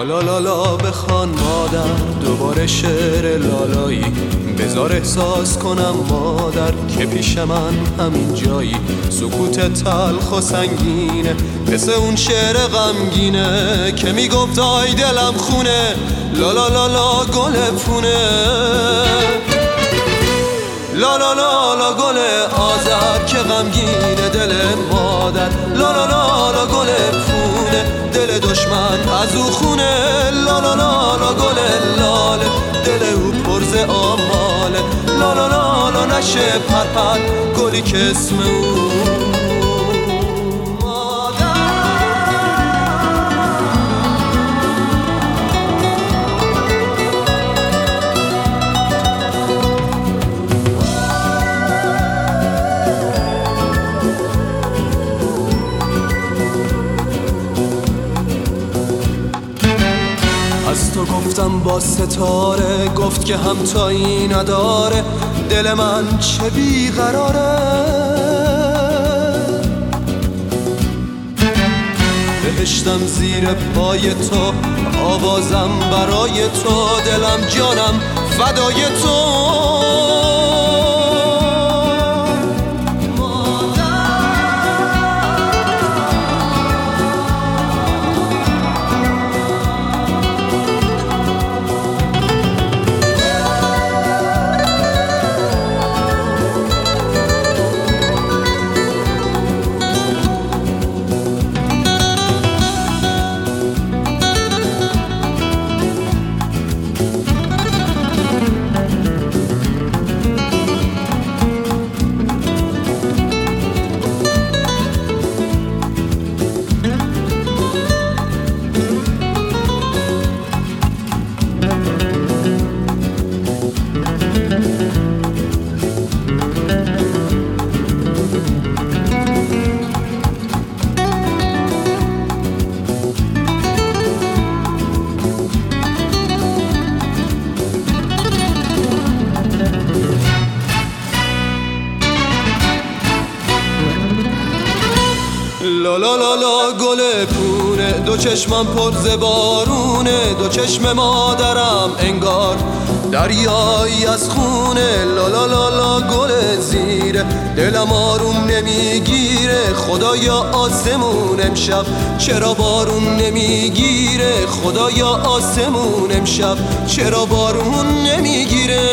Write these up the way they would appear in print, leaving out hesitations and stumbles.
لالا لالا بخوان مادر دوباره شعر لالایی، بذار احساس کنم مادر که پیش من همین جایی. سکوت تلخ و سنگینه مثل اون شعر غمگینه که میگفت آی دلم خونه، لالا لالا گل پونه، لالا لالا گل آذر که غمگینه دل مادر، لالا لالا گل پونه دل دشمن از او خونه، لالا لالا گل لاله دل او پرز آماله، لالا لالا نشه پرپر گلی که اسم او از تو گفتم با ستاره، گفت که همتایی نداره، دل من چه بیقراره. بهشتم زیر پای تو، آوازم برای تو، دلم جانم فدای تو. لالا لالا گل پونه دو چشمم پر ز بارونه، دو چشم مادرم انگار دریایی از خونه، لالا لالا گل زیره دلم آروم نمیگیره، خدایا آسمون امشب چرا بارون نمیگیره، خدایا آسمون امشب چرا بارون نمیگیره.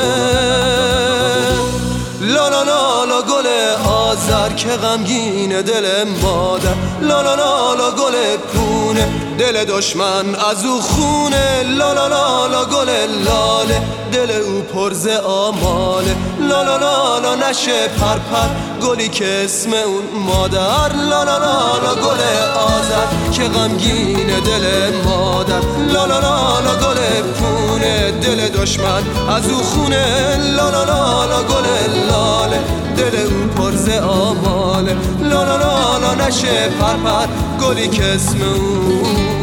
لالا لالا گل آذر که غمگینه دل مادر، لالا لالا گل پونه دل دشمن از او خونه، لالا لالا گل لاله دل او پرز آماله، لالا لالا نشه پرپر گلی که اسم اون مادر، لالا لالا گل آذر که غمگینه دل مادر، لالا لالا گل پونه دل دشمن از او خونه، لالا لالا گل لاله دل او پرز آماله، لالا لالا نشه پرپر گلی که اسم اون